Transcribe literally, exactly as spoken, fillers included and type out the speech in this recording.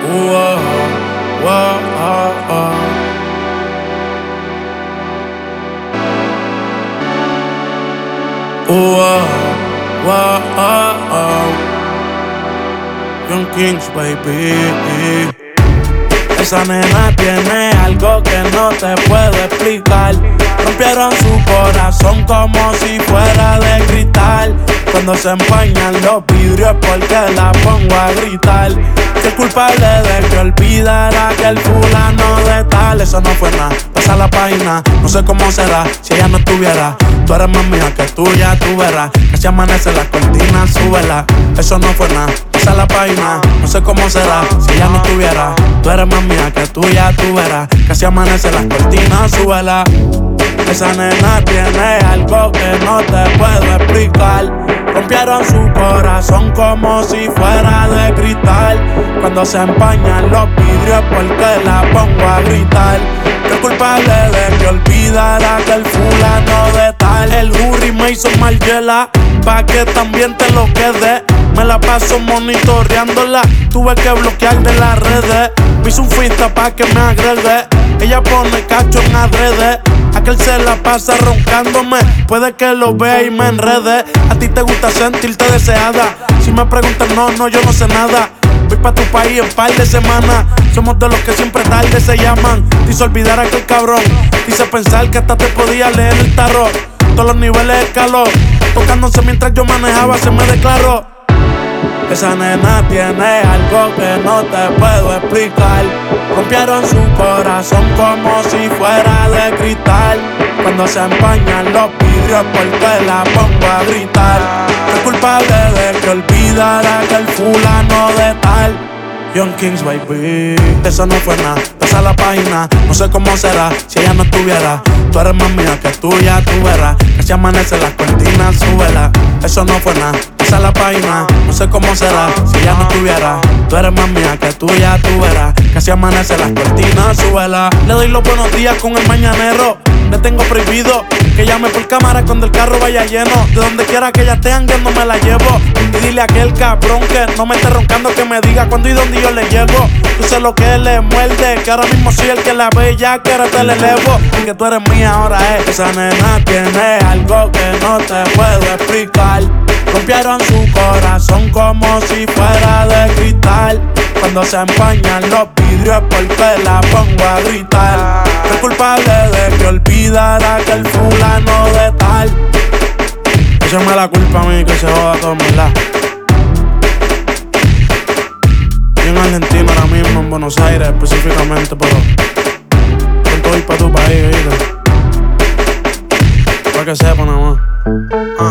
Whoa, whoa, oh, oh. Whoa, whoa, oh, oh. Young Kings, baby. Esa nena tiene algo que no te puedo explicar. Rompieron su corazón como si fuera de cristal. Cuando se empañan los vidrios porque la pongo a gritar. Que el culpable de que olvidara que el fulano de tal. Eso no fue nada, pasa la página. No sé cómo será si ella no estuviera. Tú eres más mía que tuya, tú verás. Que si amanece la cortina, súbela. Eso no fue nada, pasa la página. No sé cómo será si ella no estuviera. Tú eres más mía que tuya, tú verás. Que si amanece la cortina, súbela. Esa nena tiene algo que no te puedo explicar. Rompieron su corazón como si fuera de cristal. Cuando se empañan los vidrios porque la pongo a gritar. Que el culpable de que olvidara que el fulano de tal. El jury me hizo Margiela pa' que también te lo quede. Me la paso monitoreándola, tuve que bloquear de las redes. Me hizo un fista pa' que me agregue. Ella pone cacho en adrede. Aquel se la pasa roncándome, puede que lo vea y me enrede. A ti te gusta sentirte deseada. Si me preguntan, no, no, yo no sé nada. Voy pa' tu país en par de semanas. Somos de los que siempre tarde se llaman. Te hizo olvidar a aquel cabrón. Te hice pensar que hasta te podía leer el tarot. Todos los niveles de calor, tocándose mientras yo manejaba, se me declaró. Esa nena tiene algo que no te puedo explicar. Rompieron su corazón como si fuera de cristal. Cuando se empañan los vidrios porque la pongo a gritar. Es culpable de que olvidara que el fulano de tal. Young Kings, baby. Eso no fue nada, pasa la página. No sé cómo será si ella no estuviera. Tú eres más mía que tuya, tú verás. Que si amanece la cortina, súbela. Eso no fue nada, pasa la página. No sé cómo será si ella no estuviera. Tú eres más mía que tuya, tú verás. Que si amanece la cortina, súbela. Le doy los buenos días con el mañanero. Le tengo prohibido que llame por cámara cuando el carro vaya lleno. De donde quiera que ella esté andando me la llevo. Y dile a aquel cabrón que no me esté roncando, que me diga cuándo y dónde yo le llevo. Tú sé lo que le muerde, que ahora mismo soy el que la ve ya que ahora te le elevo. Y que tú eres mía ahora es. Esa nena tiene algo que no te puedo explicar. Rompieron su corazón como si fuera de cristal. Cuando se empañan los vidrios porque la pongo a gritar. Es culpable de que olvidara que el fulano de tal. Échame la culpa a mí que se joda todo, ¿verdad? Yo en Argentina ahora mismo, en Buenos Aires específicamente, pero pronto voy pa' tu país, ¿oíste? Pa' que sepa nada más. Ah.